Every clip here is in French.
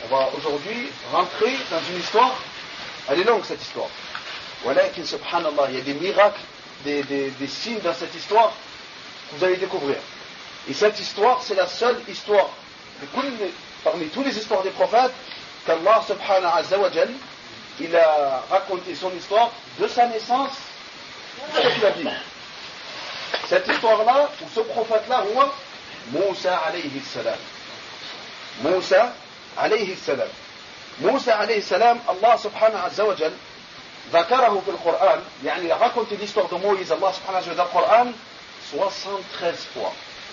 On va aujourd'hui rentrer dans une histoire, elle est longue cette histoire. Walakin, subhanallah, il y a des miracles, des signes dans cette histoire que vous allez découvrir. Et cette histoire, c'est la seule histoire, parmi toutes les histoires des prophètes, qu'Allah subhanahu wa ta'ala, il a raconté son histoire de sa naissance jusqu'à ce qu'il a dit. Cette histoire-là, ou ce prophète-là, Moussa alayhi salam. Moussa alayhi salam. Moussa alayhi salam, Allah subhanahu wa ta'ala, ذكره في القرآن, يعني il a raconté l'histoire de Moïse, Allah subhanahu wa ta'ala, dans le Coran, 73 fois.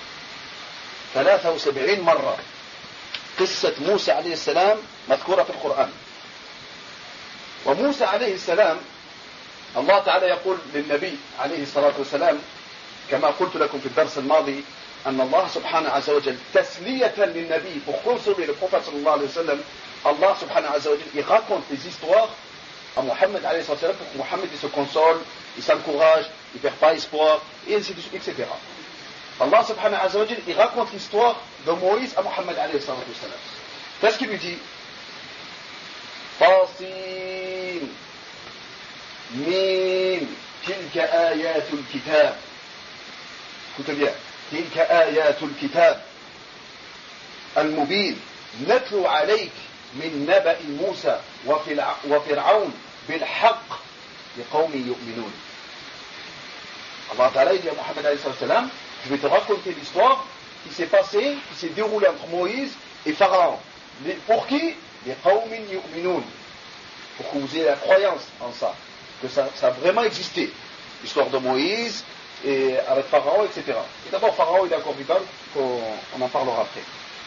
73 مرة. قصة موسى عليه السلام مذكورة في القرآن. وموسى عليه السلام الله تعالى يقول للنبي عليه الصلاة والسلام كما قلت لكم في الدرس الماضي أن الله سبحانه عز وجل تسلية للنبي pour consoler le prophète صلى الله عليه وسلم, Allah subhanahu wa ta'ala il raconte des histoires à Mohammed alayhi salam pour que Mohammed il se console, il s'encourage, il ne perd pas espoir, et ainsi de suite, etc. Allah subhanahu wa ta'ala il raconte l'histoire de Moïse à Mohammed alayhi salam. Qu'est-ce qu'il lui dit? Tasin Mim Tilka ayatul kitab. Écoutez bien. Tilka ayatul kitab Al-Mubin Natlu alayk من نبأ موسى وفرعون بالحق لقوم يؤمنون. Allah Ta'ala dit à Mohammed alayhi salam, je vais te raconter l'histoire qui s'est passée, qui s'est déroulée entre Moïse et Pharaon. Pour qui? Les qawmin yu'minun. Pour que vous ayez la croyance en ça, que ça a vraiment existé. L'histoire de Moïse et avec Pharaon, etc. Et d'abord Pharaon il est encore vivant, on en parlera après.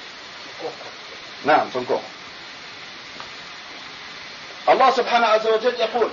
Non, c'est encore. Allah subhanahu wa ta'ala يقول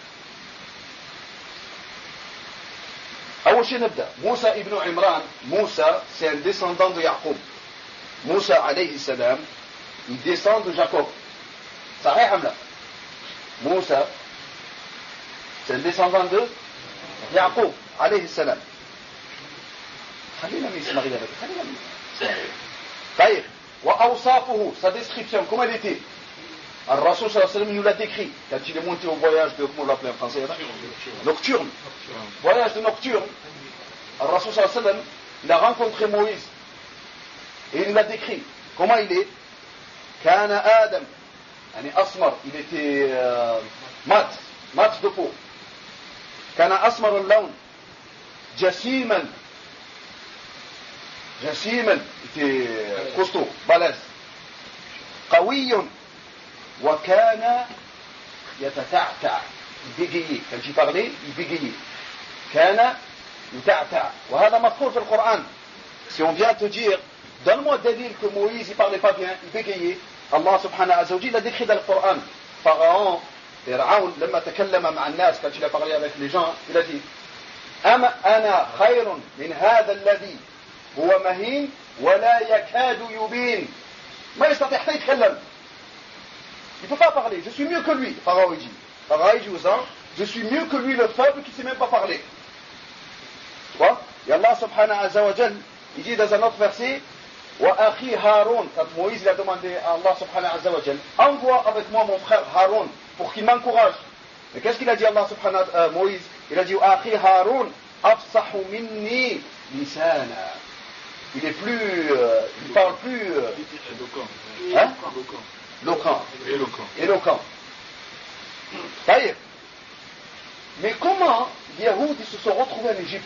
أول شيء نبدأ موسى ابن عمران. Moussa c'est un descendant de Jacob. Moussa alayhi salam il descend de Jacob. صحيح أم لا؟ Moussa c'est un descendant de Jacob alayhi salam. خلينا نسمع غير خلينا نسمع. طيب وأوصافه, sa description comment elle était? Al-Rasul sallallahu alayhi wa sallam il nous l'a décrit quand il est monté au voyage de, comment on l'appelait en français? Nocturne. Voyage de nocturne. Al-Rasul sallallahu alayhi wa sallam il a rencontré Moïse et il l'a décrit. Comment il est? Kana Adam, yani asmar, il était mat de peau. Kana asmar al-lawn, jasiman, il était costaud, balèze. Qawiyun. وكان يتتعتع, il bégayait. Quand il parlait, il bégayait. كان يتعتع. وهذا مذكور في القرآن. Si on vient te dire, donne-moi dalil que Moïse il parlait pas bien, il bégayait, Allah subhanahu wa ta'ala l'a décrit dans le Coran. Pharaon, Pharaon, لما تكلم مع الناس, quand il a parlé avec les gens, il a dit أنا خير من هذا الذي هو مهين ولا يكاد يبين. ما يستطيع حتى يتكلم. Il ne peut pas parler, je suis mieux que lui, Pharaon dit. Pharaon dit aux gens, je suis mieux que lui le faible qui ne sait même pas parler. Tu vois? Et Allah subhanahu wa ta'ala, il dit dans un autre verset, wa akhi Haroun, quand Moïse il a demandé à Allah subhanahu wa ta'ala, envoie avec moi mon frère Haroun pour qu'il m'encourage. Mais qu'est-ce qu'il a dit Allah subhanahu wa ta'ala, Moïse? Il a dit, wa akhi Haroun, afsahu minni lisana. Il est plus, il parle plus, hein? Éloquent. Mais comment les Yahoud se sont retrouvés en Égypte?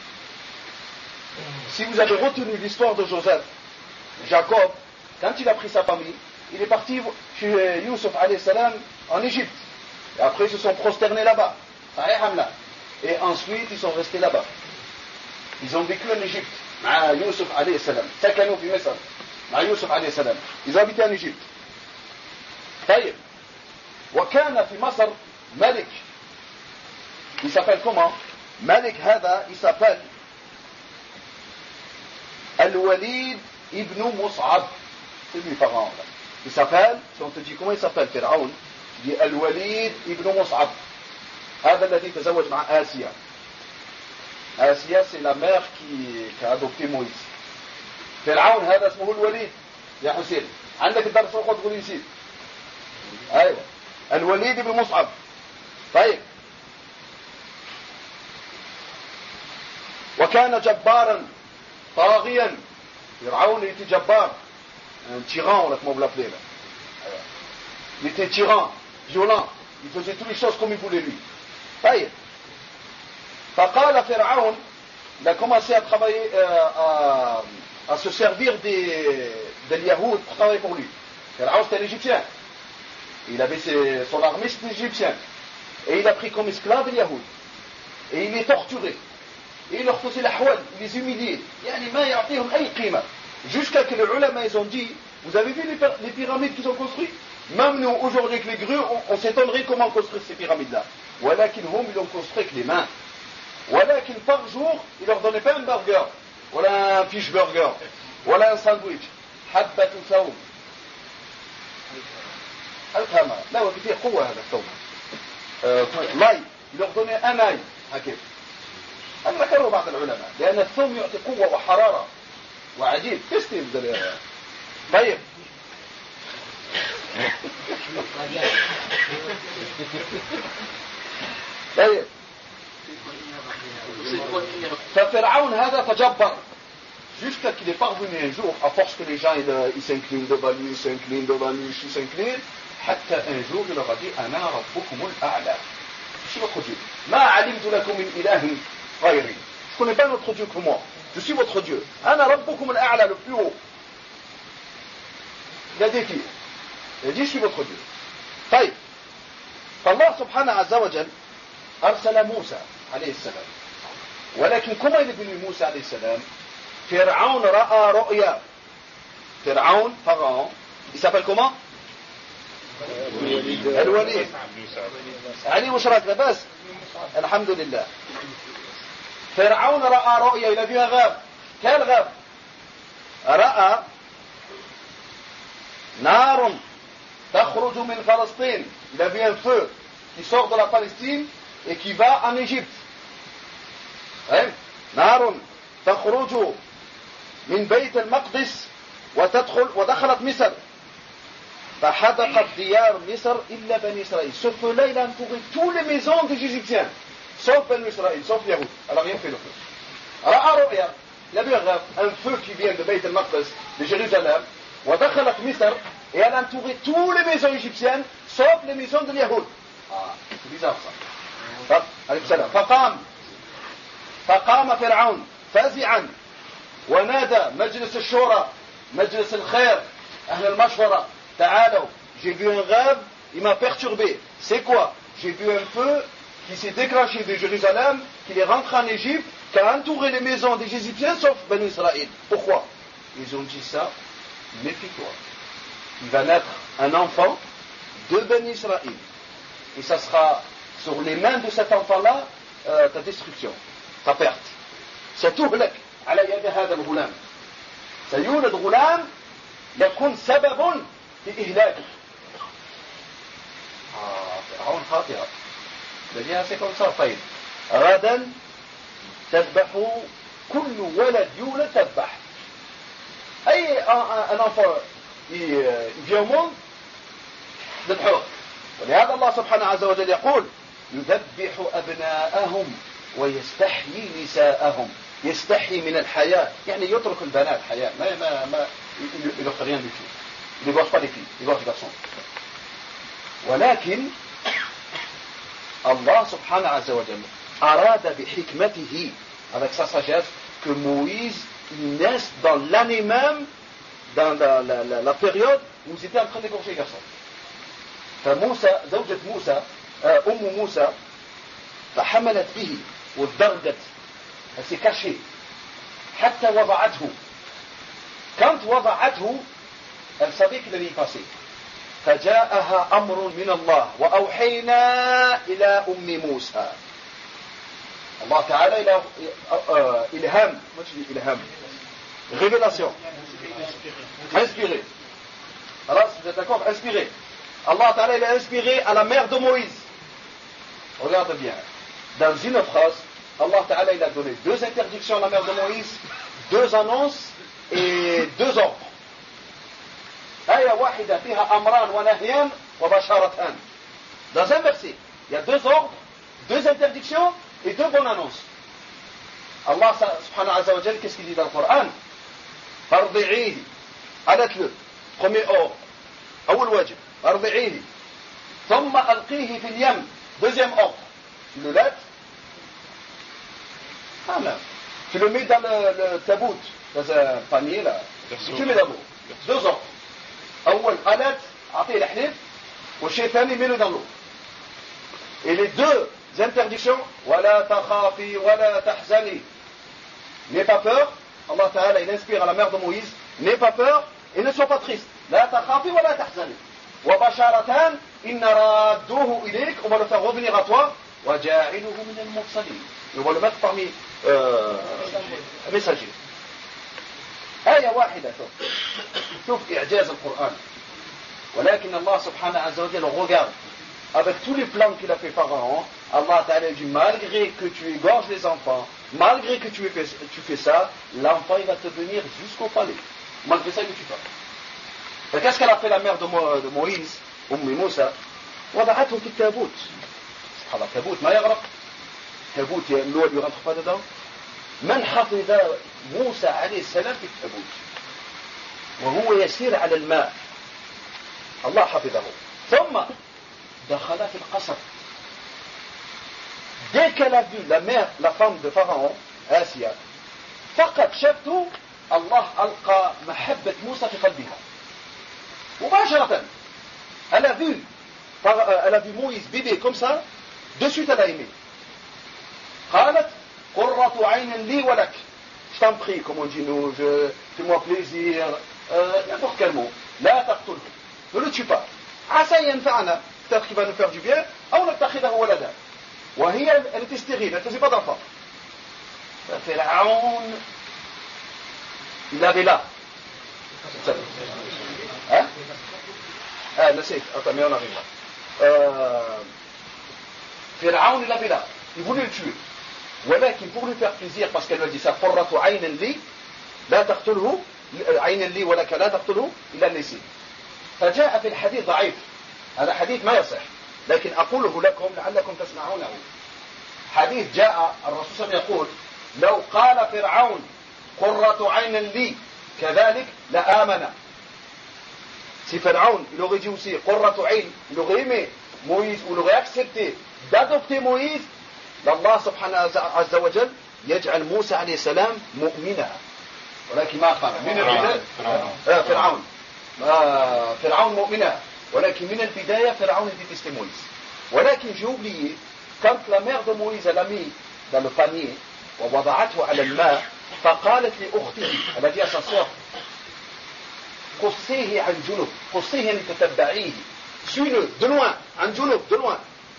Si vous avez retenu l'histoire de Joseph, Jacob, quand il a pris sa famille, il est parti chez Youssef alayhi salam en Égypte. Et après ils se sont prosternés là-bas. Et ensuite ils sont restés là-bas. Ils ont vécu en Égypte. Youssef alayhi salam. Youssef alayhi salam. Ils ont habité en Égypte. طيب وكان في مصر ملك, il s'appelle comment? Malik هذا il s'appelle Al-Walid ibn Mus'ab. C'est lui Pharaon là. Il s'appelle, si on te dit comment il s'appelle Pharaon, il dit Al-Walid ibn Mus'ab. هذا الذي تزوج مع آسيا. آسيا c'est la mère qui a adopté Moïse. Pharaon هذا اسمه الوليد يا حسين. عندك الدرس الأخوة تقول نسيت. أيوة الوليد بن مصعب. طيب وكان جبارا طاغيا. فرعون était جبار, un tyran, on l'a comment vous l'appelez là. Il était tyran, violent, il faisait toutes les choses comme il voulait lui. طيب فقال فرعون, il a commencé à travailler, à se servir des Yahoud pour travailler pour lui. Pharaon c'était un Égyptien. Il avait son armée, c'était un Égyptien. Et il a pris comme esclave les Yahoud. Et il les torturait. Et il leur faisait la houal, il les humiliait. Jusqu'à que les ulama ils ont dit, vous avez vu les pyramides qu'ils ont construites? Même nous, aujourd'hui, avec les grues, on s'étonnerait comment construire ces pyramides-là. Walakin hum, ils l'ont construit avec les mains. Walakin par jour, ils leur donnaient pas un burger, voilà un fish burger, voilà un sandwich. Habbatu thawm. Al-Khama. Là, on dit قوة هذا الثوم. l'ail, ils leur donnaient un ail. هكذا. أما ذكروا بعض العلماء لأن الثوم يعطي قوة وحرارة وعجيب. تستيم ذلك. طيب. طيب. ففرعون هذا تجبر jusqu'à qu'il est parvenu un jour, à force que les gens ils s'inclinent devant lui, ils s'inclinent devant lui, ils s'inclinent, حتى un jour il leur a dit أنا ربكم الأعلى. Je suis votre Dieu. ما علمت لكم من إله غيري. Je ne connais pas notre Dieu que moi. Je suis votre Dieu. أنا ربكم الأعلى, le plus haut. Il a défié. Il a dit je suis votre Dieu. طيب. فالله سبحانه عز وجل أرسل موسى عليه السلام. ولكن comment il est venu Moussa عليه السلام? فرعون رأى رؤيا. Pharaon, il s'appelle comment? الوليد. علي وشرات لباس. الحمد لله. فرعون رأى رؤيا, il a vu un rêve. Quel rêve? رأى نار تخرج من فلسطين. Il a vu un feu qui sort de la Palestine et qui va en Égypte. نار تخرج من بيت المقدس ودخلت مصر فحدقت ديار مصر إلا بني إسرائيل. Ce feu-là, il a entouré toutes les maisons des Égyptiens, sauf Bani Israël, sauf Yahoud. Elle n'a rien fait le feu. رأى رؤيا, il a vu un feu qui vient de Beit al-Maqdis, de Jérusalem, ودخلت مصر, et elle a entouré toutes les maisons égyptiennes, sauf les maisons de Yahoud. Ah, c'est bizarre ça. عليكم السلام. فقام فرعون فزعا ونادى مجلس الشورى, مجلس الخير, أهل المشورة, تعالوا, j'ai vu un rêve, il m'a perturbé. C'est quoi? J'ai vu un feu qui s'est déclenché de Jérusalem, qui est rentré en Égypte, qui a entouré les maisons des Égyptiens sauf Bani Israël. Pourquoi? Ils ont dit ça, méfie-toi. Il va naître un enfant de Bani Israël. Et ça sera sur les mains de cet enfant-là ta destruction, ta perte. ستهلك على يد هذا الغلام. سيولد غلام يكون سبب في إهلاكه. فرعون خاطئة. لأنها سيكون صار طيب. غدا تذبح كل ولد يولد تذبح. أي un enfant vient au monde ذبحوه. ولهذا الله سبحانه عز وجل يقول يذبح أبناءهم ويستحيي نساءهم. يستحي من الحياة, يعني يترك البنات حياة, il leur fait rien du tout. Il ne divorce pas les filles, il divorce les garçons. ولكن Allah subhanahu wa ta'ala أراد بحكمته, avec sa sagesse, que Moïse naisse dans l'année même, dans la période où ils étaient en train d'égorger les garçons. فموسى, زوجة موسى, موسى, فحملت به والدرجت. Elle s'est cachée. حتى وضعته. Quand وضعته, elle savait qu'il allait y passer. فجاءها أمر من الله وأوحينا إلى موسى. الله تعالى إلى إلهام, إلهام, révélation, inspiré. Alors, vous êtes d'accord? Inspiré. Allah Ta'ala il a inspiré à la mère de Moïse. Regarde bien. Dans une phrase, Allah Ta'ala il a donné 2 interdictions à la mère de Moïse, 2 annonces et 2 ordres. آية واحدة فيها أمران ونهيان وبشارتان. Dans un verset, il y a 2 ordres, 2 interdictions et 2 bonnes annonces. Allah subhanahu wa ta'ala, qu'est-ce qu'il dit dans le Coran? Ardi'ihi, arrête-le. Premier ordre. أول واجب. Ardi'ihi. ثم ألقيه في اليم. Deuxième ordre. Tu le lèves. Ah là. Tu le mets dans le tabout, dans un panier là. Tu le mets d'abord. 2 ordres. أول ألت أعطيه الحليب والشيء الثاني mets-le dans l'eau. Et les 2 interdictions, ولا تخافي ولا تحزني. N'aie pas peur. Allah Ta'ala, il inspire à la mère de Moïse, n'aie pas peur et ne sois pas triste. لا تخافي ولا تحزني. وبشارتان إن رادوه إليك, on va le faire revenir à toi. وجاعله من المرسلين. On va le mettre parmi messagers. آية واحدة شوف إعجاز القرآن. ولكن الله سبحانه عز وجل regarde avec tous les plans qu'il a fait Pharaon. Allah Ta'ala dit malgré que tu égorges les enfants, malgré que tu fais ça, l'enfant il va te venir jusqu'au palais. Malgré ça, il ne tue pas. Et qu'est-ce qu'elle a fait la mère de Moïse, Moussa? وضعته في التابوت. سبحان الله, التابوت ما يغرق. التابوت l'eau ne rentre pas dedans. من حفظ موسى عليه السلام في التابوت وهو يسير على الماء. الله حفظه. ثم دخل في القصر. Dès qu'elle a vu la mère, la femme de Pharaon, Asia, فقط شافته الله ألقى محبة موسى في قلبها. مباشرة. Elle a vu Moïse bébé comme ça, de suite elle a aimé. قالت قرة عين لي ولك. Je t'en prie, comme on dit nous, fais-moi plaisir, n'importe quel mot. لا تقتله. Ne le tue pas. عسى ينفعنا. Peut-être qu'il va nous faire du bien. أو نتخذه ولدا. وهي elle était stérile, elle ne faisait pas d'enfant. Pharaon, il avait là. Hein? Ah, نسيت. Attends, mais on arrive là. Pharaon, il avait là. Il voulait le tuer. ولكن pour lui faire plaisir, parce qu'elle lui a dit ça, قرة عين لي لا تقتله عين لي ولك لا تقتله إلا النسي. فجاء في الحديث ضعيف. هذا حديث ما يصح. لكن أقوله لكم لعلكم تسمعونه. حديث جاء الرسول صلى الله عليه وسلم يقول لو قال فرعون قرة عين لي كذلك لآمن. Si Pharaon, il aurait dit aussi قرة عين, il aurait aimé Moïse, ou il aurait accepté d'adopter Moïse, Allah subhanahu wa ta'ala يجعل موسى عليه السلام مؤمنا. ولكن ما قال من البداية فرعون مؤمنا. ولكن من البداية فرعون détestait Moïse. ولكن j'ai oublié, quand la mère de Moïse elle a mis dans le panier ووضعته على الماء فقالت لأخته, elle a dit à sa sœur قصيه عن جنوب. قصيه يعني تتبعيه, suis-le de loin, عن جنوب de loin.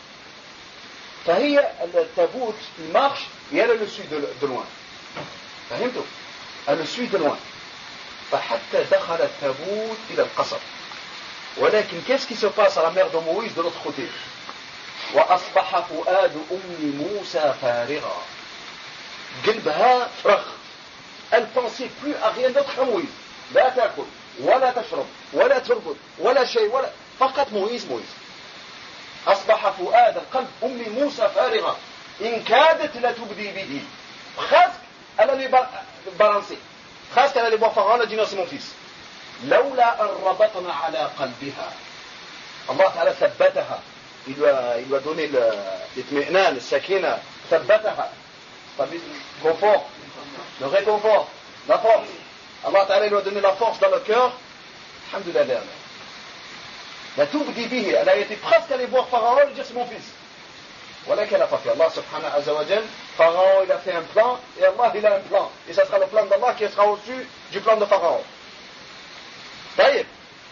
فهي التابوت il marche et elle le suit de loin. فهمتوا؟ elle le suit de loin. فحتى دخل التابوت إلى القصر. ولكن qu'est-ce qui se passe à la mère de Moïse de l'autre côté? وأصبح فؤاد أم موسى فارغا. قلبها فرغ. Elle pensait plus à rien d'autre que Moïse. لا تأكل ولا تشرب ولا ترقد ولا شيء ولا فقط مويز. أصبح فؤاد قلب أم موسى فارغا إن كادت لتبدي به. presque elle allait balancer. presque elle allait voir Pharaon, elle a dit non, c'est mon fils. لولا أن ربطنا على قلبها. Allah Ta'ala ثبتها. Il lui a donné l'itmi'nan, le sakina, ثبتها. Confort, le réconfort, la force. Allah Ta'ala lui a donné la force dans le cœur. Alhamdulillah. La tubdi bihi, elle a été presque allée voir Pharaon et lui dire c'est mon fils. Voilà qu'elle a pas fait. Allah subhanahu wa ta'ala, Pharaon il a fait un plan et Allah il a un plan. Et ça sera le plan d'Allah qui sera au-dessus du plan de Pharaon. طيب.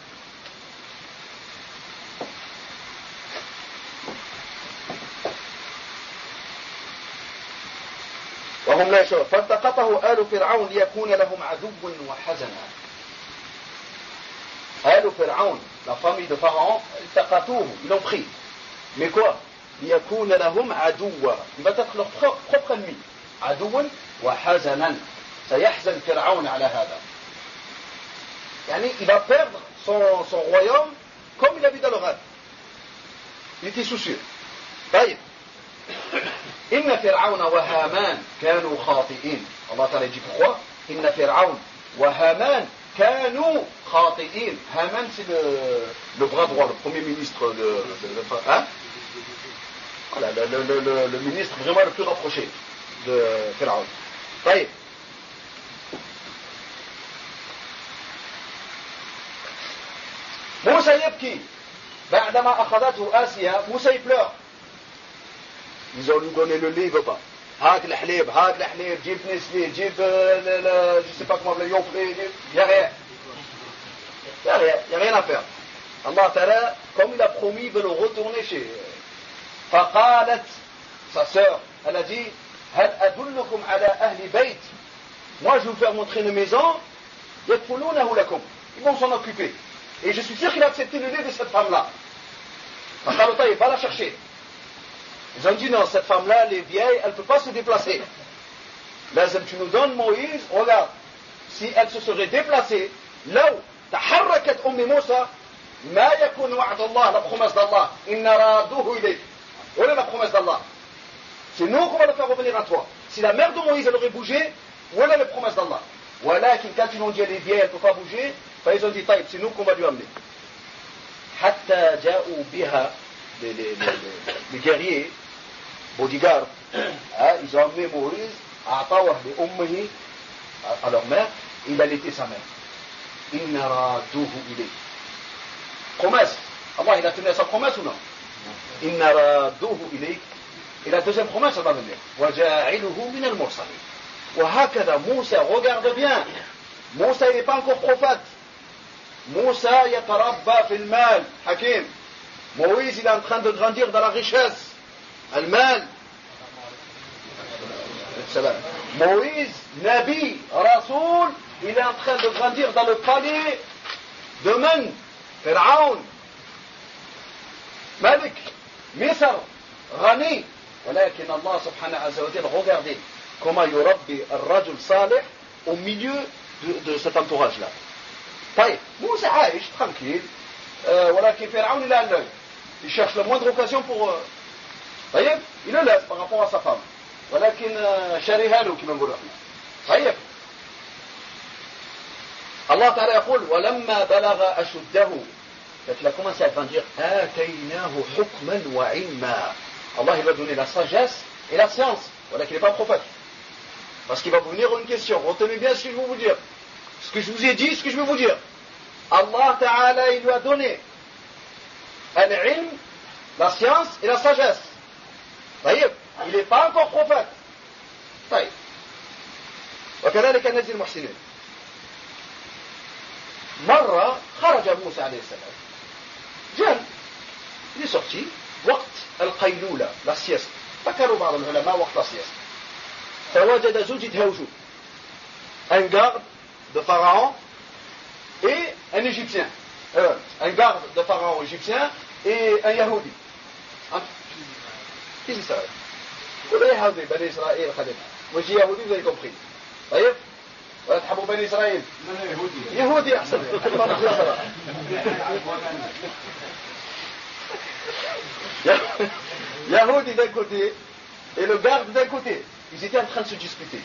وهم لا يشعرون فالتقطه آل فرعون ليكون لهم عدوا وحزنا. آل فرعون, la famille de Pharaon, التقطوه, ils l'ont pris. Mais quoi? ليكون لهم عدوا, il va être leur propre ennemi. عدوا وحزنا. سيحزن فرعون على هذا. يعني il va perdre son royaume comme il a vu dans le rêve. Il était soucieux. طيب إن فرعون وهامان كانوا خاطئين. Allah Ta'ala dit pourquoi? إن فرعون وهامان كانوا خاطئين. Haman c'est le bras droit, le premier ministre de hein? Voilà, le ministre vraiment le plus rapproché de Pharaon. طيب موسى يبكي بعدما أخذته آسيا. موسى pleure. Ils ont lui donné le lait, il ne veut pas. هات الحليب هات الحليب جيب نسلي جيب je sais pas comment le yonflé. Il n'y a rien. Il n'y a rien à faire. Allah Ta'ala, comme il a promis, veut le retourner chez. فقالت, sa sœur, elle a dit هل أدلكم على أهل بيت. Moi je vais vous faire montrer une maison. يكفلونه لكم. Ils vont s'en occuper. Et je suis sûr qu'il a accepté le lait de cette femme-là. فقالوا طيب, va la chercher. Ils ont dit non, cette femme-là, elle est vieille, elle ne peut pas se déplacer. لازم tu nous donnes Moïse, regarde, si elle se serait déplacée, لو تحركت موسى ما يكون وعد الله, la promesse d'Allah, إن رادوه إليك. Où est la promesse d'Allah? C'est nous qu'on va le faire revenir à toi. Si la mère de Moïse elle aurait bougé, où est la promesse d'Allah? ولكن quand ils ont dit elle est vieille, elle ne peut pas bouger, ils ont dit طيب, c'est nous qu'on va lui amener. حتى جاءوا بها les guerriers bodyguards, ils ont amené Moïse à leur mère, il a laité sa mère. Inna raduhu ilayk. Promesse. Allah, il a tenu à sa promesse ou non? Inna raduhu ilayk. Et la deuxième promesse, elle va venir. Waja'iluhu min al-mursalin. Wa hakada, Moussa, regarde bien. Moussa, il n'est pas encore prophète. Moussa, yatarabba fil mal. Hakim. Moïse, il est en train de grandir dans la richesse. Al-mal. Moïse, Nabi, Rasoul, il est en train de grandir dans le palais de Men, Pharaon, Malik, Misr, Ghani. ولكن Allah subhanahu wa ta'ala, regardez comment yurabbi al-rajul salih au milieu de cet entourage-là. طيب, Moussa عايش, tranquille, ولكن Pharaon, il a l'œil. Il cherche la moindre occasion pour... طيب, il le laisse par rapport à sa femme. ولكن شاريها له كما نقولوا احنا. طيب. الله تعالى يقول ولما بلغ أشده. Donc il a commencé à grandir. آتيناه حكما وعلما. Allah il va donner la sagesse et la science. Voilà qu'il n'est pas un prophète. Parce qu'il va vous venir une question. Retenez bien ce que je vais vous dire. Ce que je vous ai dit, ce que je vais vous dire. Allah Ta'ala il lui a donné al-ilm, la science et la sagesse. طيب. Il n'est pas encore prophète. طيب. وكذلك نجزي المحسنين. مرة خرج موسى عليه السلام. جن. Il est sorti. وقت القيلولة. La sieste. ذكروا بعض العلماء وقت la sieste. فوجد زوجة هوجو. Un garde de Pharaon et un Égyptien. Un garde de Pharaon égyptien et un Yahudi. Qui c'est ça? كل يهودي بني إسرائيل خدمها. مش يهودي زي كوبري. طيب؟ ولا تحبوا بني إسرائيل؟ يهودي أحسن. Yahudi d'un côté et le garde d'un côté. Ils étaient en train de se disputer.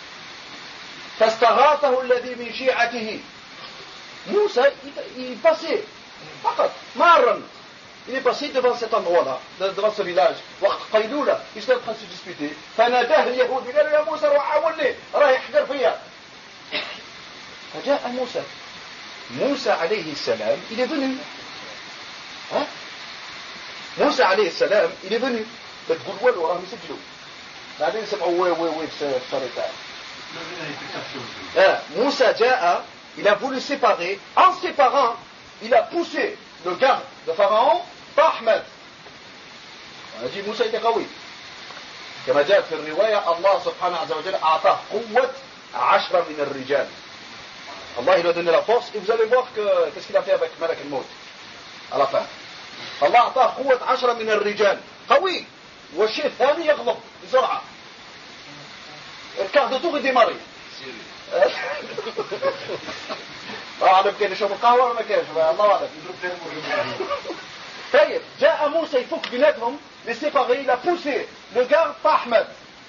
فاستغاثه الذي من شيعته. Moussa, il passait. فقط. مارا. Il est passé devant cet endroit-là, devant ce village. وقت قيلولة. Ils étaient en train de se disputer. فناداه اليهودي. قال يا موسى روح حولني. راح يحقر فيا. فجاء موسى. موسى عليه السلام, il est venu. Hein? موسى عليه السلام, il est venu. بتقول ولو راهم يسجلوا. بعدين سمعوا وي بصريتان. Moussa جاء, il a voulu séparer. En séparant, il a poussé le garde de Pharaon par Ahmed. On a dit Moussa était قوي. كما جاء في الرواية الله سبحانه عز وجل أعطاه قوة 10 من الرجال. Allah il a donné la force et vous allez voir qu'est-ce qu'il a fait avec Malak al-Maut à la fin. Allah أعطاه قوة 10 من الرجال. قوي. والشيء الثاني يغضب بسرعة. الكار de tour est démarré. الله أعلم كان يشرب القهوة ولا ما كانش الله أعلم. طيب جاء موسى يفك بيناتهم les séparer, il a poussé le garde Ahmed.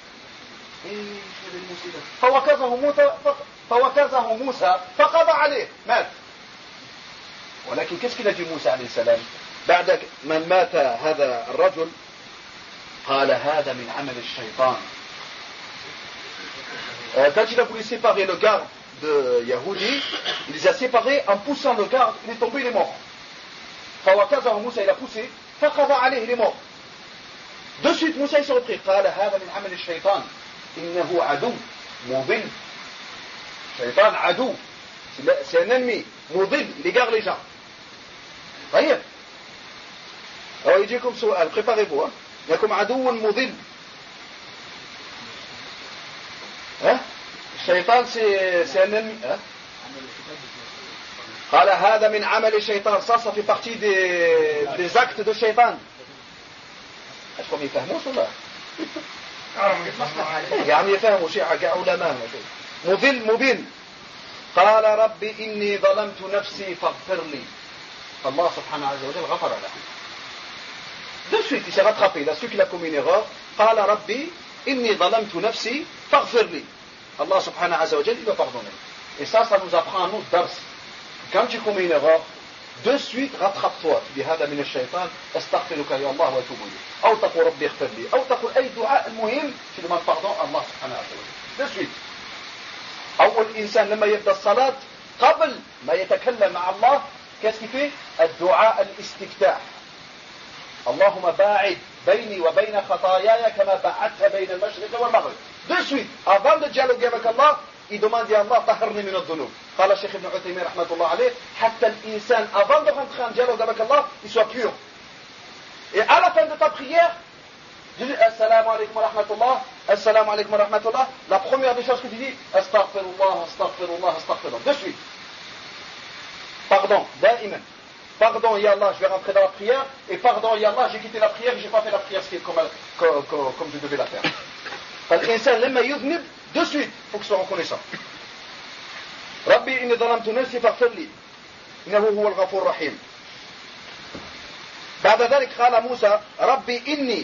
فوكزه موسى فقضى عليه مات. ولكن qu'est-ce qu'il a dit موسى عليه السلام بعد من مات هذا الرجل؟ قال هذا من عمل الشيطان. Quand il a voulu séparer le garde de Yahoudi, il les a séparés en poussant le garde, il est tombé, il est mort. فوكزه موسى, il a poussé, فقضى عليه, il est mort. De suite Moussa il s'est repris. قال هذا من عمل الشيطان إنه عدو مضل. الشيطان عدو, c'est un ennemi مضل, il égare les gens. طيب. Alors يجيكم سؤال, préparez-vous. يكم عدو مضل. الشيطان c'est un ennemi. قال هذا من عمل الشيطان. Ça fait partie des actes de shaitan. أشكم يفهموش ولا؟ يعني يفهموا شيء علماء. مضل. قال رب إني ظلمت نفسي فاغفر لي. الله سبحانه عز وجل غفر له. De suite il s'est rattrapé. Il a su qu'il a commis une erreur. قال ربي إني ظلمت نفسي فاغفر لي. Allah subhanahu wa ta'ala il va pardonner. Et ça nous apprend à nous dars. Quand tu commets une erreur, de suite rattrape-toi. Tu dis هذا من الشيطان استغفرك يا الله واتوب إليك. أو تقول ربي اغفر لي. أو تقول أي دعاء المهم tu demandes pardon à Allah subhanahu wa ta'ala. De suite. أول إنسان لما يبدأ الصلاة قبل ما يتكلم مع الله qu'est-ce qu'il fait؟ الدعاء الاستفتاح. اللهم باعد بيني وبين خطاياي كما باعدت بين المشرق والمغرب. De suite, avant de dialoguer avec Allah, il demande à Allah طهرني من الذنوب. قال الشيخ ابن عثيمين رحمة الله عليه حتى الإنسان avant de rentrer en dialogue avec Allah, il soit pur. Et à la fin de ta prière, tu dis Assalamu alaikum wa rahmatullah, Assalamu alaikum wa rahmatullah. La première des choses que tu dis, Astaghfirullah, Astaghfirullah, Astaghfirullah. De suite. Pardon, da'iman. Pardon, ya Allah, je vais rentrer dans la prière. Et pardon, ya Allah, j'ai quitté la prière, je n'ai pas fait la prière comme je devais la faire. فالإنسان لما يذنب de suite il faut qu'il soit reconnaissant. ربي إني ظلمت نفسي فاغفر لي إنه هو الغفور الرحيم. بعد ذلك قال موسى ربي إني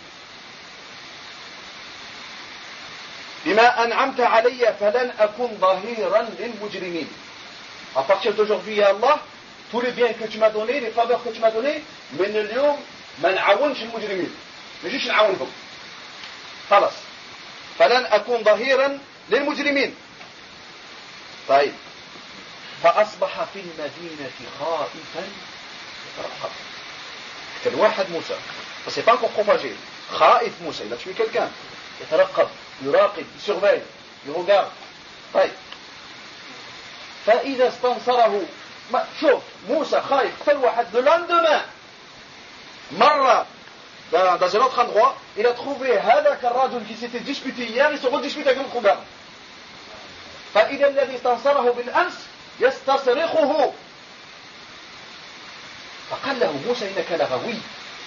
بما أنعمت علي فلن أكون ظهيرا للمجرمين. À partir d'aujourd'hui ya Allah, tous les biens que tu m'as donnés, les faveurs que tu m'as donnés, من اليوم ما نعاونش المجرمين, ما نجيش نعاونهم. خلاص. فلن أكون ظهيرا للمجرمين. طيب فأصبح في المدينة خائفا يترقب. كان واحد موسى بس c'est pas encore propagé. خائف موسى, il a tué quelqu'un. يترقب, يراقب, il surveille, il regarde. طيب فإذا استنصره, شوف موسى خائف قتل واحد. le lendemain مرة dans un autre endroit, il a trouvé هذاك الرجل qui s'était disputé hier, il se rediscute avec l'autre garde. فإذا الذي استنصره بالأمس يستصرخه. فقال له موسى إنك لغوي.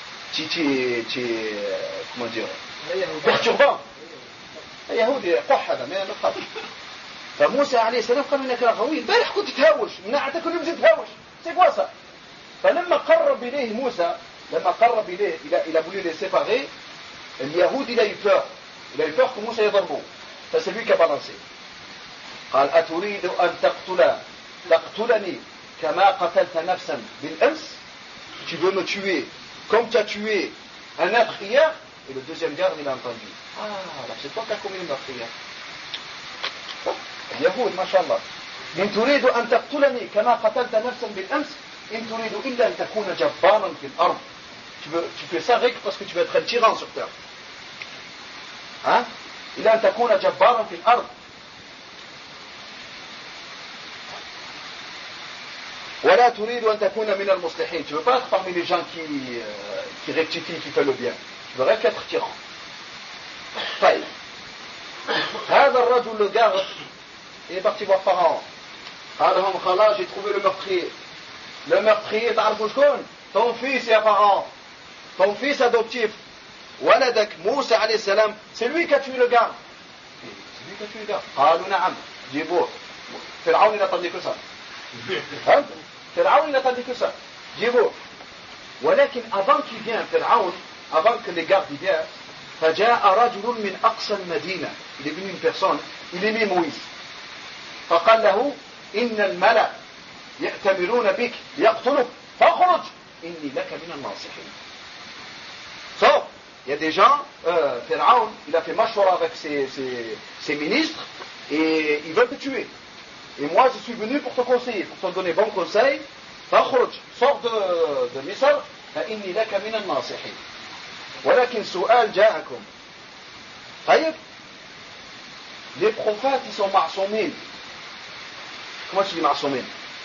comment dire, perturbant. يهودي قح هذا ما نقص. فموسى عليه السلام قال إنك لغوي. البارح كنت تهاوش, منعتك كل يوم تهاوش. c'est quoi ça? فلما قرب إليه موسى, لما قرب إليه, il a voulu les séparer, اليهود il a eu peur. Il a eu peur que Moussa يضربه. فسc'est lui qui a balancé. قال أتريد أن تقتلني كما قتلت نفسا بالأمس. Tu veux me tuer comme tu as tué un être hier. Et le deuxième garde il a entendu. Ah, là c'est toi qui as commis une meurtre hier. اليهود ما شاء الله. إن تريد أن تقتلني كما قتلت نفسا بالأمس إن تريد إلا أن تكون جبارا في الأرض. Tu fais ça avec parce que tu veux être un tyran sur terre. Hein? إلا أن تكون جبارا في الأرض. ولا تريد أن تكون من المصلحين. Tu veux pas être parmi les gens qui rectifient, qui font le bien. Tu veux qu'être tyran. طيب. هذا الرجل le garde, il est parti voir Pharaon. قال لهم خلاص j'ai trouvé le meurtrier. Le meurtrier تعرفوا شكون؟ ton fils يا Pharaon. Ton fils adoptif, ولدك موسى عليه السلام, c'est lui qui a tué le garde. C'est lui qui a tué le garde. قالوا نعم, جيبوه. فرعون il attendait que ça. Pharaon, il n'attendait que ça. Diego. ولكن avant qu'il vienne, Pharaon, avant que les gardes viennent, فجاء رجل من أقصى المدينة. Il est venu une personne, il aimait Moïse. فقال له إن الملأ يأتمرون بك ليقتلوك فاخرج إني لك من الناصحين. Sors. Il y a des gens, Pharaon, il a fait mashwara avec ses ministres et ils veulent te tuer. Et moi je suis venu pour te conseiller, pour te donner bon conseil. فاخرج, sors de Misr, فإني لك من الناصحين. ولكن سؤال جاءكم. طيب, les prophètes ils sont ma'soumines. Comment tu dis ma'soumines?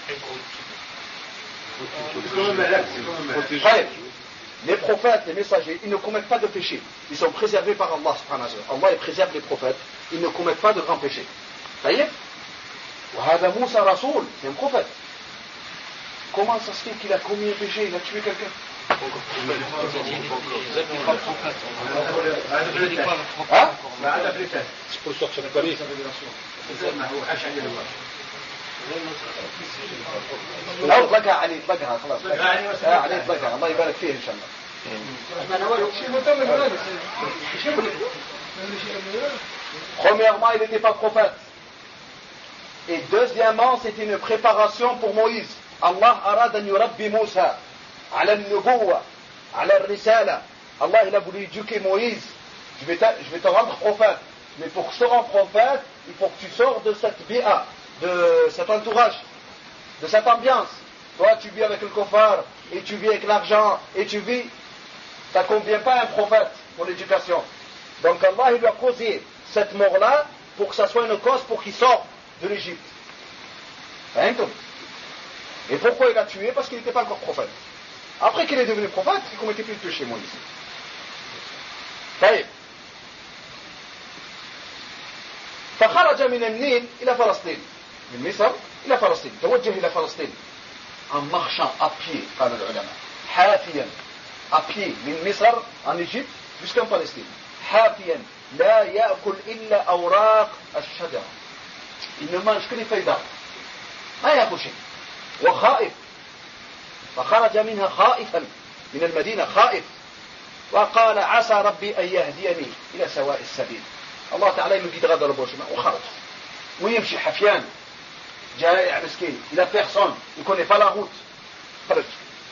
Les prophètes, les messagers, ils ne commettent pas de péché. Ils sont préservés par Allah subhanahu wa ta'ala. Allah préserve les prophètes, ils ne commettent pas de grands péchés. طيب, وهذا موسى رسول, c'est un prophète. Comment ça se fait qu'il a commis un péché, il a tué quelqu'un? C'est pour sortir du palais. لا اطلقها علي, اطلقها خلاص. علي اطلقها, الله يبارك فيه ان شاء الله. Premièrement, il n'était pas prophète. Et deuxièmement, c'était une préparation pour Moïse. Allah arad an yurabbi Moussa ala al-nubuwa, ala al-risala. Allah il a voulu éduquer Moïse. Je vais te rendre prophète. Mais pour que je te rende prophète, il faut que tu sors de cette bi'a, de cet entourage, de cette ambiance. Toi, tu vis avec le kofar, et tu vis avec l'argent, et tu vis. Ça ne convient pas à un prophète pour l'éducation. Donc Allah il lui a causé cette mort-là pour que ça soit une cause pour qu'il sorte de l'Égypte. Et pourquoi il l'a tué? Parce qu'il n'était pas encore prophète. Après qu'il est devenu prophète, il commettait plus de péché, Moïse. طيب. فخرج من النيل إلى فلسطين. من مصر إلى فلسطين. توجه إلى فلسطين. En marchant à pied, قال العلماء. حافيا. À pied, من مصر, en Égypte, jusqu'en Palestine. حافيا. لا يأكل إلا أوراق الشجر. Il ne mange que les feuilles d'arbre. ما يأكل شيء. وخائف. فخرج منها خائفا من المدينة خائف. وقال عسى ربي أن يهديني إلى سواء السبيل. الله تعالى يمدد غدا ربوشنا وخرج ويمشي حفيان جائع مسكين إلى بيرسون يكون pas la route. خرج.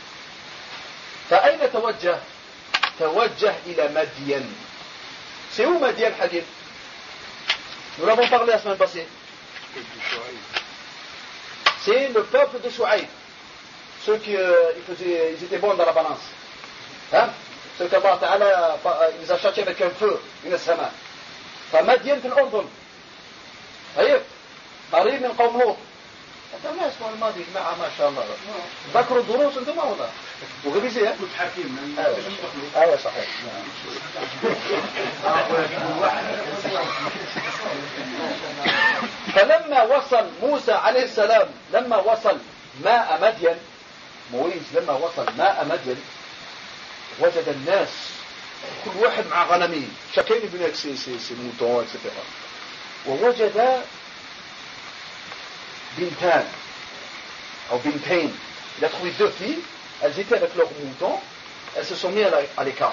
فأين توجه؟ توجه إلى مدين. C'est où Madian, Hadith? Nous l'avons parlé la semaine passée. C'est le peuple de Shu'aïb. Ceux qui ils étaient bons dans la balance. Hein? Ceux qu'Allah Ta'ala les a châtiés avec un feu, une sama. فمدين في الأردن. طيب قريب من قوم لوط. أنت ما اسمه الماضي جماعة ما شاء الله. ذكروا الدروس أنتم ما ولا؟ وغبيزي ها؟ كنت حكيم. أيوة صحيح. فلما وصل موسى عليه السلام لما وصل ماء مدين مويس لما وصل ماء مدين وجد الناس كل واحد مع غنمه chacun est venu avec ses moutons etc. ووجد بنتان أو بنتين. Il a trouvé deux filles, elles étaient avec leurs moutons, elles se sont mises à l'écart.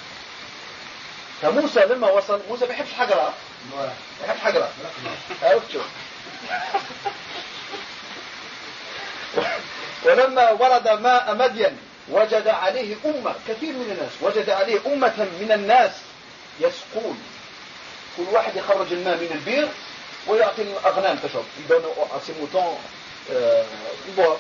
فموسى لما وصل موسى ما بيحبش حجرة بيحب حجرة عرفت شو. ولما ورد ماء مدين وجد عليه أمة كثير من الناس وجد عليه أمة من الناس يسقون. كل واحد يخرج الماء من البير ويعطي الأغنام تشرب. يدون à ses moutons boire.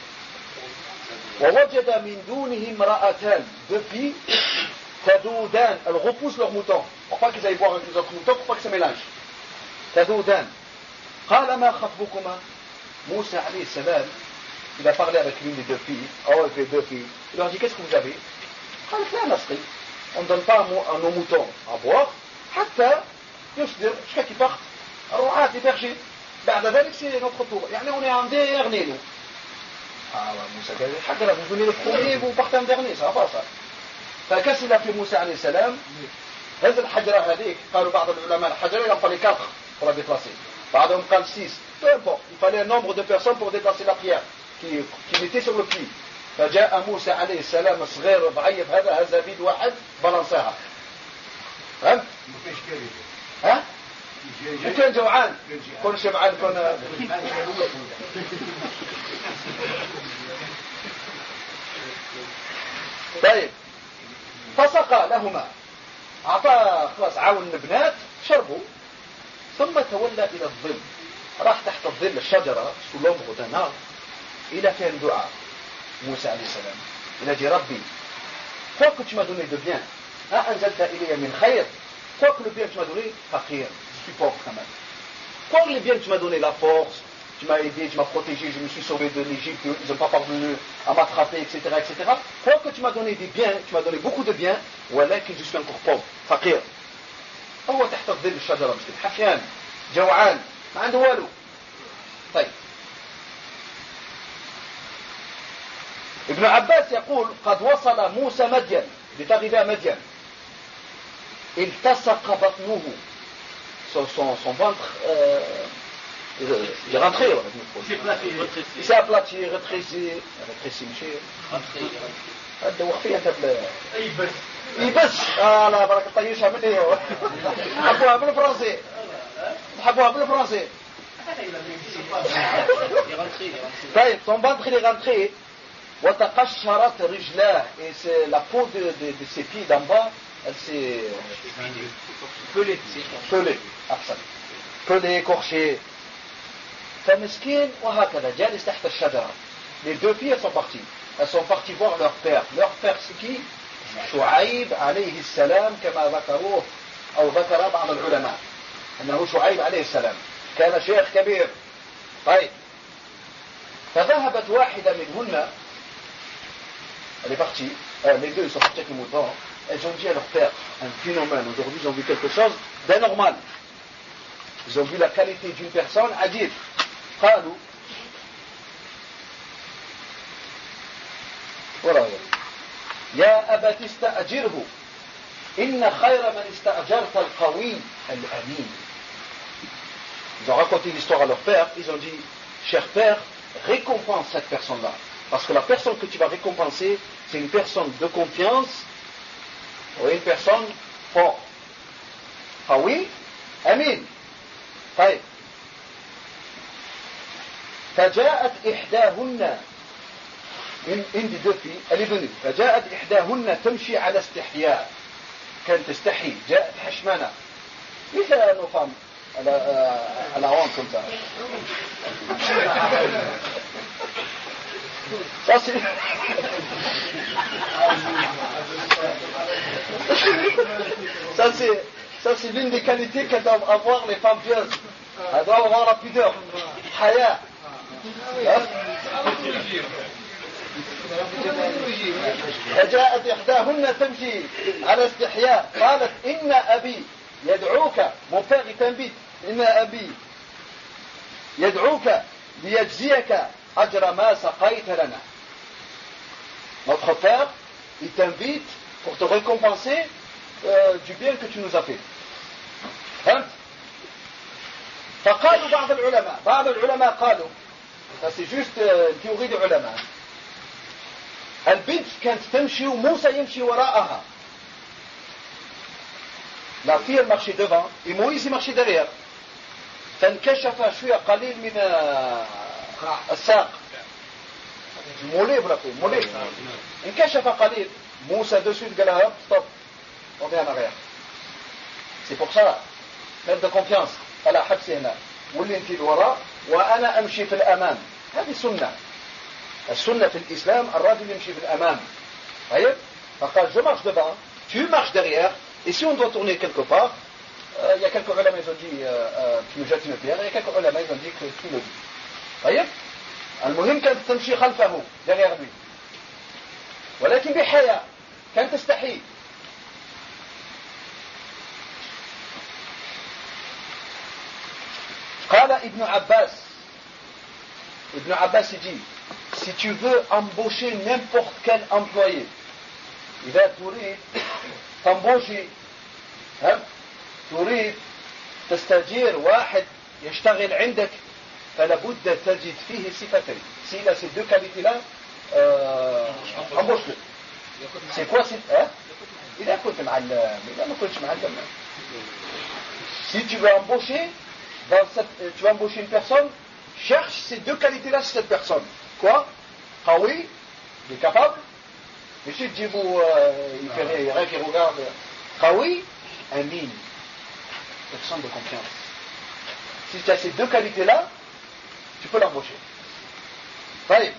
ووجد من دونه امرأتان deux filles تذودان. elles repoussent leurs moutons pour pas qu'ils aillent boire avec les autres moutons, pour pas que ça mélange. تذودان. قال ما خطبكما. موسى عليه السلام il a parlé avec l'une des deux filles, avec les deux filles. Il leur dit qu'est-ce que vous avez? قالت لا نسقي. On ne donne pas à nos moutons à boire حتى يصدر jusqu'à qu'ils partent الرعاة les bergers. بعد ذلك c'est notre tour. يعني on est en dernier nous. موسى قال حجرة vous venez le premier vous partez en dernier ça va pas ça. فكيف qu'il a fait موسى عليه السلام هذه الحجرة هذيك قالوا بعض العلماء الحجرة il en fallait 4 pour la déplacer. بعضهم قال 6. Peu importe, il fallait un nombre de personnes pour déplacer la pierre qui mettait sur le puits. فجاء موسى عليه السلام صغير ضعيف هذا هز بيد واحد بلنصاها. فهمت؟ ها؟ وكان جوعان كون شبعان كون طيب فسقى لهما أعطى خلاص عاون البنات شربوا ثم تولى إلى الظل راح تحت الظل الشجرة sous l'ombre d'un arbre il a fait un dua موسى عليه السلام il a dit ربي quoi que tu m'as donné de bien أنزلت إلي من خير quoi que le bien que tu m'as donné فقير je suis pauvre quand même quoi que le bien que tu m'as donné la force tu m'as aidé, tu m'as protégé, je me suis sauvé de l'Égypte, ils n'ont pas parvenu à m'attraper, etc., etc. Quoi que tu m'as donné des biens, tu m'as donné beaucoup de biens, ولكن je suis encore pauvre, فقير. هو تحت ظل الشجرة مسكين حفيان جوعان ما عنده والو. طيب ابن عباس يقول قد وصل موسى مدين لتغذى مدين التصق بطنه son ventre il est rentré il s'est aplati rétréci ماشي هذا فيه انت يبس لا برك طيشها مني حبوها بالفرنسي حبوها بالفرنسي طيب son ventre il est rentré وتقشرت رجلاه et c'est la peau de ses pieds d'en bas elle s'est pelée أحسن pelée écorchée فمسكين وهكذا جالس تحت الشجرة. Les deux filles elles sont parties voir leur père c'est qui شعيب عليه السلام كما ذكروه أو ذكر بعض العلماء أنه شعيب عليه السلام كان شيخ كبير. طيب فذهبت واحدة منهن elle est partie les deux sont partis avec le mouton elles ont dit à leur père un phénomène aujourd'hui ils ont vu quelque chose d'anormal ils ont vu la qualité d'une personne عجيب قالوا يا أبت استأجره إن خير من استأجرت القوي الأمين. Ils ont raconté l'histoire à leur père, ils ont dit cher père, récompense cette personne-là parce que la personne que tu vas récompenser c'est une personne de confiance ou une personne forte. قوي أمين. طيب فجاءت إحداهن une des deux filles elle est venue فجاءت إحداهن تمشي على استحياء كانت تستحي جاءت حشمانة مثل nos femmes à la honte comme ça ça c'est l'une des qualités qu'elles doivent avoir les femmes pieuses elles doivent avoir la pudeur حياء فجاءت إحداهن تمشي على استحياء قالت إن أبي يدعوك mon père il t'invite إن أبي يدعوك ليجزيك أجر ما سقيت لنا notre père il t'invite pour te récompenser du bien que tu nous as fait. فهمت؟ فقالوا بعض العلماء قالوا ça c'est juste une théorie des علماء البنت كانت تمشي وموسى يمشي وراءها la fille elle marchait devant et Moïse il marchait derrière فانكشف شوية قليل من الساق مولي انكشف قليل موسى de suite قال لها stop on est en arrière c'est pour ça même de confiance على حبسي هنا واللي انت الوراء وانا امشي في الامام هذه سنة السنة في الاسلام الرجل يمشي في الامام طيب فقال je marche devant tu marches derrière et si on doit tourner quelque part il y a quelques ulama ils ont dit tu me jettes une pierre et il y a quelques ulama ils ont dit que tu le dis طيب المهم كانت تمشي خلفه derrière lui ولكن بحياء كانت تستحي قال ابن Abbas dit si tu veux embaucher n'importe quel employé إذا تريد تنبوشي تريد تستأجير واحد يشتغل عندك فلا بد تجد فيه صفتين. S'il a ces deux qualités-là, embauche-le. C'est quoi إذا كنت معلم إذا ما كنتش معلم. Si tu veux embaucher, tu vas embaucher une personne, cherche ces deux qualités-là chez cette personne. Quoi? Qawi, il est capable. Mais si tu dis, il fait rien qui regarde. Qawi, amin, personne de confiance. Si tu as ces deux qualités-là, tu peux l'embaucher. طيب.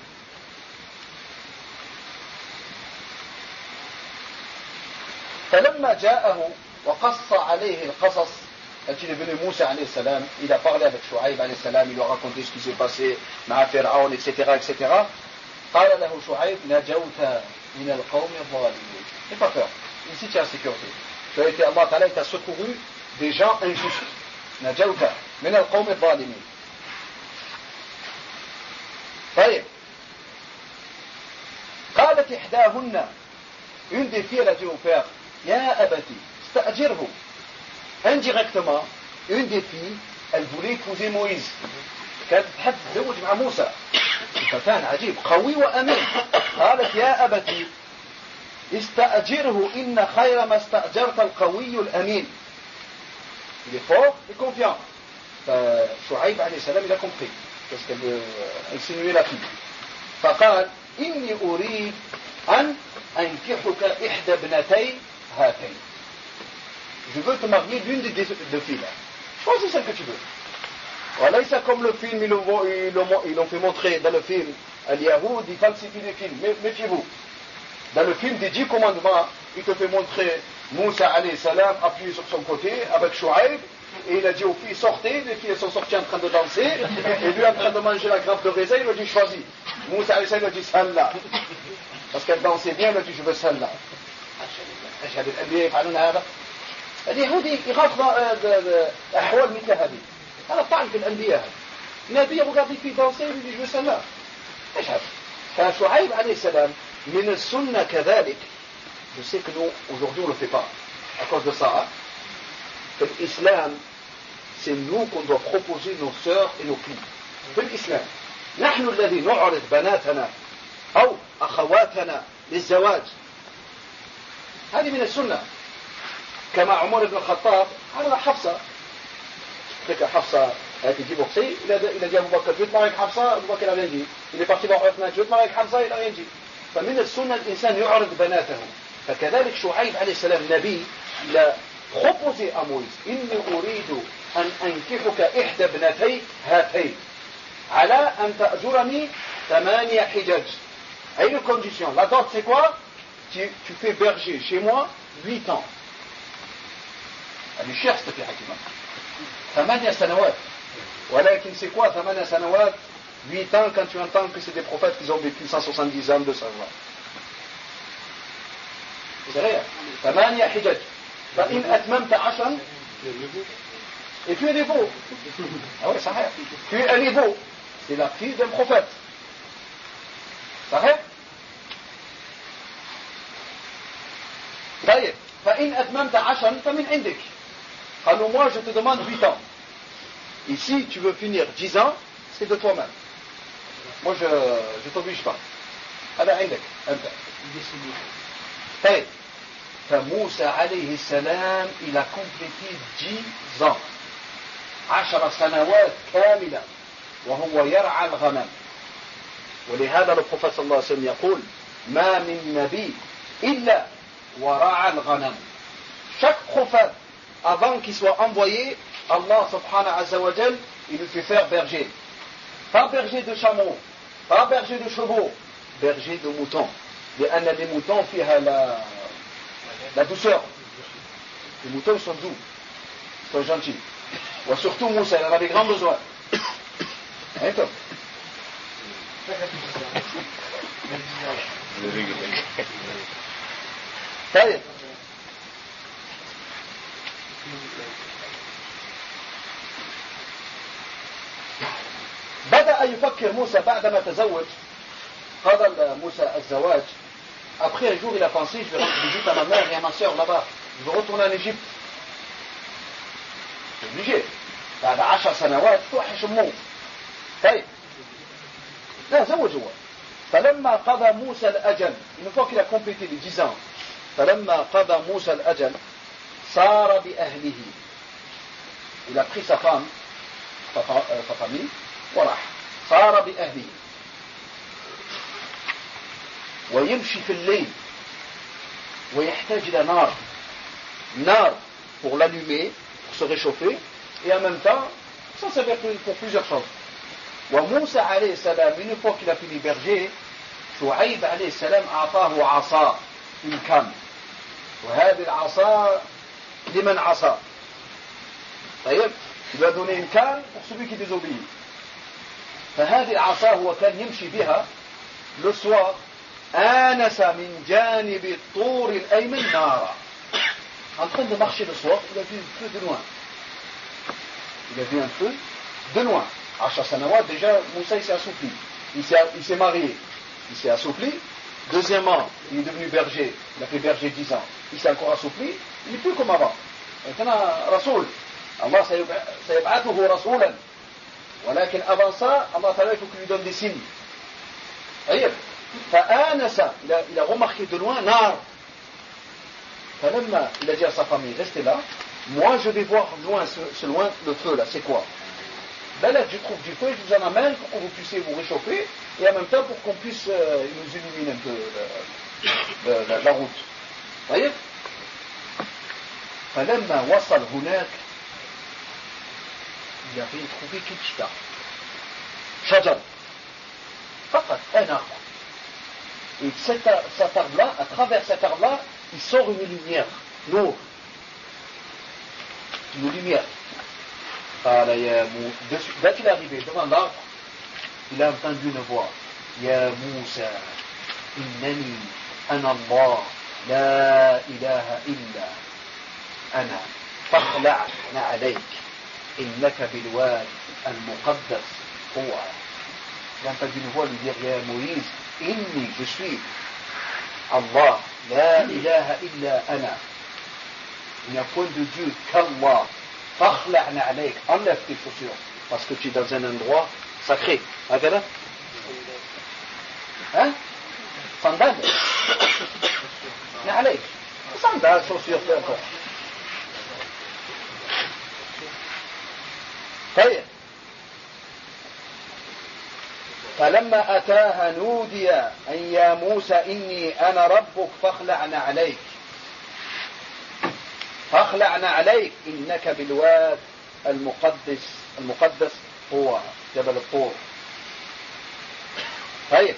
فلما جاءه وقص عليه القصص, quand il est venu Moussa alayhi salam, il a parlé avec Shuaïb alayhi salam, il lui a raconté ce qui s'est passé, مع فرعون, etc., etc. قال له شعيب نجوت من القوم الظالمين. N'aie pas peur, ici tu as la sécurité. Tu as été, Allah Ta'ala t'a secouru des gens injustes. نجوت من القوم الظالمين. طيب. قالت إحداهن, une des filles elle a dit au père, يا أبتي استأجره. Indirectement, une des filles, elle voulait épouser Moïse. كانت تحب تتزوج مع موسى. فتان عجيب قوي وأمين. قالت يا أبتي استأجره إن خير ما استأجرت القوي الأمين. Il est fort et confiant. Shuaïb alayhi salam il a compris parce qu'elle veut insinuer la fille. فقال إني أريد أن أنكحك إحدى ابنتي هاتين. Je veux te marier l'une des deux filles là. Choisis celle que tu veux. Voilà, c'est comme le film, ils l'ont fait montrer dans le film. Al-Yahoud, il falsifie les films. Méfiez-vous. Dans le film des 10 commandements, il te fait montrer Moussa alayhi salam appuyé sur son côté avec Shuaïb. Et il a dit aux filles, sortez. Les filles sont sorties en train de danser. Et lui en train de manger la grappe de raisin, il a dit, choisis. Moussa alayhi salam a dit, celle-là. Parce qu'elle dansait bien, il a dit, je veux celle-là. اليهودي يخاف أحوال مثل هذه. هذا طعن في الأنبياء. النبي regarde في danser, il dit je veux celle-là. ايش هذا؟ فشعيب عليه السلام من السنة كذلك. Je sais que nous aujourd'hui on ne le fait pas à cause de ça. Que l'islam, c'est nous qu'on doit proposer nos sœurs et nos filles. في الإسلام نحن الذي نعرض بناتنا أو أخواتنا للزواج. هذه من السنة. كما عمر بن الخطاب على حفصة. فكرة حفصة a été divorcée, il a dit à Abu Bakr, je vais te marier avec Hafsa, Abu Bakr n'a rien dit. Il est parti voir Uthman, je vais te marier avec Hafsa, il n'a rien dit. فمن السنة الإنسان يعرض بناته. فكذلك شعيب عليه السلام نبي il a proposé à Moïse إني أريد أن أنكحك إحدى ابنتي هاتين على أن تأجرني 8 حجج. Et une condition, la dot c'est quoi? Tu fais berger chez moi 8 ans. Elle cherche في حكمة 8 سنوات. ولكن c'est quoi 8 سنوات? 8 ans quand tu entends que c'est des prophètes qui ont vécu 170 ans, 200 ans. C'est vrai. 8 حجج. فإن أتممت 10 et tu es l'évo. Ah oui, صحيح. Tu es un évo. C'est la fille d'un prophète. صحيح. طيب. فإن أتممت 10 فمن عندك. Alors moi je te demande 8 ans. Et si tu veux finir 10 ans, c'est de toi-même. Moi je ne t'oblige pas. هذا عندك أنت. طيب. فموسى عليه السلام il a complété 10 ans. 10 سنوات كاملة وهو يرعى الغنم. ولهذا البروفيت صلى الله عليه وسلم يقول ما من نبي إلا ورعى الغنم. Chaque prophète avant qu'il soit envoyé, Allah subhanahu azza wa jal, il lui fait faire berger. Pas berger de chameaux, pas berger de chevaux, berger de moutons. Les moutons فيها la douceur. Les moutons sont doux, sont gentils. Et surtout Moussa, il en avait grand besoin. D'accord. طيب. بدأ يفكر موسى بعدما تزوج. قال موسى الزواج. Après un jour il a pensé, je vais rendre visite à ma mère et à ma soeur là-bas. Je vais retourner en Égypte. C'est obligé. بعد 10 سنوات توحش أمه. طيب لا زوج هو. فلما قضى موسى الأجل une fois qu'il a complété les 10 ans فلما قضى موسى الأجل صار بأهله. Il a pris sa femme sa famille وراح صار بأهله ويمشي في الليل ويحتاج إلى نار pour l'allumer, pour se réchauffer, et en même temps, ça servir pour plusieurs choses. وموسى عليه السلام une fois qu'il a fini berger, شعيب عليه السلام أعطاه عصا une canne. وهذه العصا لمن عصى. طيب il lui a donné une canne pour celui qui désobéit. فهذه العصا هو كان يمشي بها le soir آنس من جانب الطور الأيمن نارا. En train de marcher le soir, il a vu un feu de loin. Il a vu un feu de loin. Acha Sanawat, déjà, Moussa, il s'est assoupli. Il s'est marié. Il s'est assoupli. Deuxièmement, il est devenu berger. Il a fait berger 10 ans. Il s'est encore assoupli. Il n'est plus comme avant. Maintenant, Rasoul. Allah, sayab'atuhu Rasoulan. ولكن avant ça, Allah Ta'ala, il faut qu'il lui donne des signes. Aïe. فآنس, il a remarqué de loin, nar. فلما il a dit à sa famille, restez là, moi je vais voir loin, loin le feu là, c'est quoi? Ben là, je trouve du feu, je vous en amène pour que vous puissiez vous réchauffer et en même temps pour qu'on puisse nous illuminer un peu la route. Vous voyez? فلما وصل هناك il avait trouvé quelque chose. شجر فقط un arbre. Et cet arbre-là, à travers cet arbre-là, il sort une lumière, l'eau, une lumière. Dès qu'il est arrivé devant l'arbre, il a entendu une voix. Ya Moussa, innani ana Allah, la ilaha illa ana, fakhla'na alayk, innaka bilwad al-muqaddas huwa. Il a entendu une voix lui dire, Ya Moïse, inni, je suis Allah, la ilaha illa ana. Il n'y a point de Dieu qu'Allah. Fakhla'na alayk, enlève tes chaussures, parce que tu es dans un endroit sacré. Regarde. Hein? Sandales. Alayk. Sandales, chaussures, peu importe. طيب. فلما أتاها نودي أن يا موسى إني أنا ربك فاخلعنا عليك فاخلعنا عليك إنك بالواد المقدس هو جبل الطور. طيب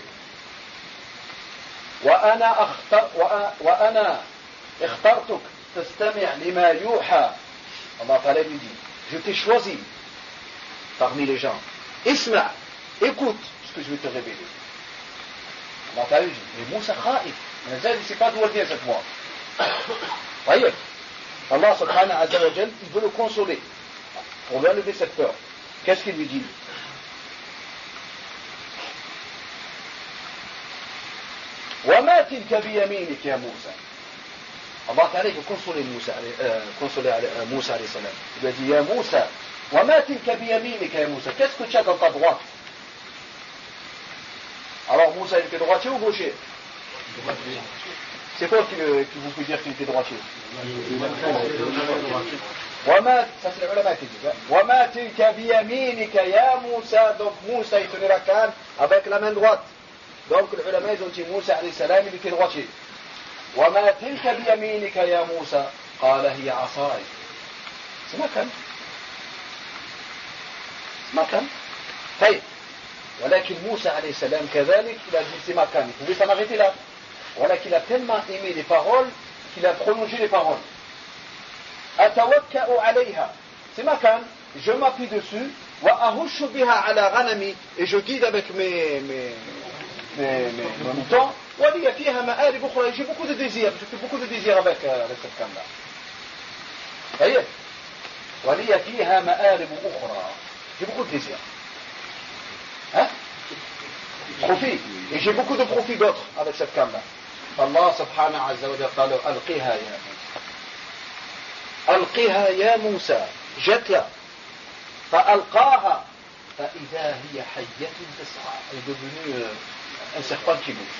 وأنا اخترتك تستمع لما يوحى. Allah Ta'ala lui dit, je t'ai choisi parmi les gens. Isma, écoute ce que je vais te révéler. Allah Ta'ala lui dit, mais Moussa khaïf, il ne sait pas d'où elle vient cette voix. Voyez, Allah Subhanahu wa Ta'ala, il veut le consoler pour lui enlever cette peur. Qu'est-ce qu'il lui dit? وما تلك بيمينك يا موسى. Allah Ta'ala veut consoler Moussa alayhi salam. Il lui a dit, Ya Moussa, وما تلك بيمينك يا موسى. Qu'est-ce que tu as dans ta droite? Alors Moussa, il était droitier ou gaucher? C'est quoi qui vous fait dire qu'il était droitier? Ça c'est les ulama qui disent. وما تلك بيمينك يا موسى. Donc Moussa, il tenait la canne avec la main droite. Donc les ulama, ils ont dit Moussa alayhi salam, il était droitier. وما تلك بيمينك يا موسى قال هي عصاي. C'est ma canne. C'est ma canne. طيب. ولكن موسى عليه السلام كذلك il a dit c'est ma canne. Il pouvait s'en arrêter là. ولكن il a tellement aimé les paroles qu'il a prolongé les paroles. أتوكأ عليها. C'est ma canne. Je m'appuie dessus. وأهش بها على غنمي. Et je guide avec mes moutons. ولي فيها مآرب أخرى. J'ai beaucoup de désirs. Je fais beaucoup de désirs avec cette canne là. voyez. ولي فيها مآرب أخرى. J'ai beaucoup de désirs. Hein? Profit. Et j'ai beaucoup de profit d'autres avec cette canne-là. Allah subhanahu azza wa jalla alqiha ya Moussa. Alqiha ya Moussa. Jette-la. فألقاها فإذا هي حية تسعى. Elle est devenue un serpent qui bouge.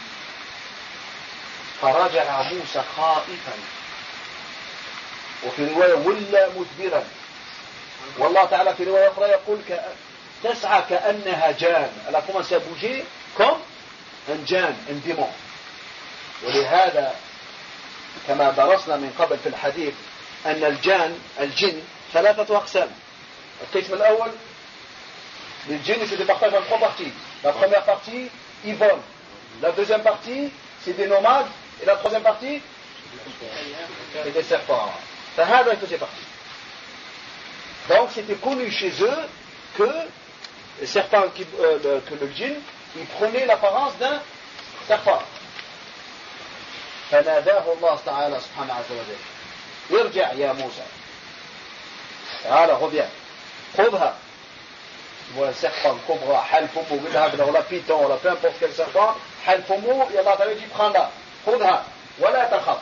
فرجع موسى خائفا وفي رواية ولا مدبرا. والله تعالى في رواية أخرى يقول تسعى كأنها جان. Elle a commencé à bouger comme un جان, un démon. ولهذا كما درسنا من قبل في الحديث أن الجن ثلاثة أقسام. القسم الأول للجن se départage en trois parties. La première partie, ils volent. La deuxième partie, c'est des nomades. Et la troisième partie, c'est des serpents. فهذا il faisait partie. Donc c'était connu chez eux que le serpent, que le djinn, il prenait l'apparence d'un serpent. فناداه الله تعالى سبحانه عز وجل ارجع يا موسى تعالى reviens خذها. Voilà, serpent, cobra, halfumu, la python, peu importe quel serpent, halfumu, et Allah t'avait dit prends-la, خذها ولا تخف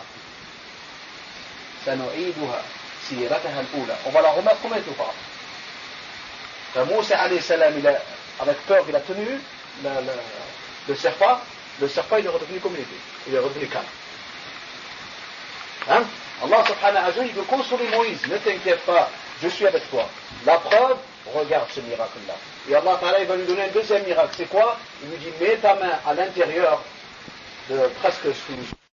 سنعيدها سيرتها الأولى. On va la remettre comme elle était auparavant. Moussa alayhi salam, avec peur, il a tenu le serpent il est redevenu comme il était, il est redevenu calme. Hein? Allah subhanahu wa ta'ala, il veut consoler Moïse, ne t'inquiète pas, je suis avec toi. La preuve, regarde ce miracle-là. Et Allah ta'ala, il va lui donner un deuxième miracle. C'est quoi? Il lui dit, mets ta main à l'intérieur de presque sous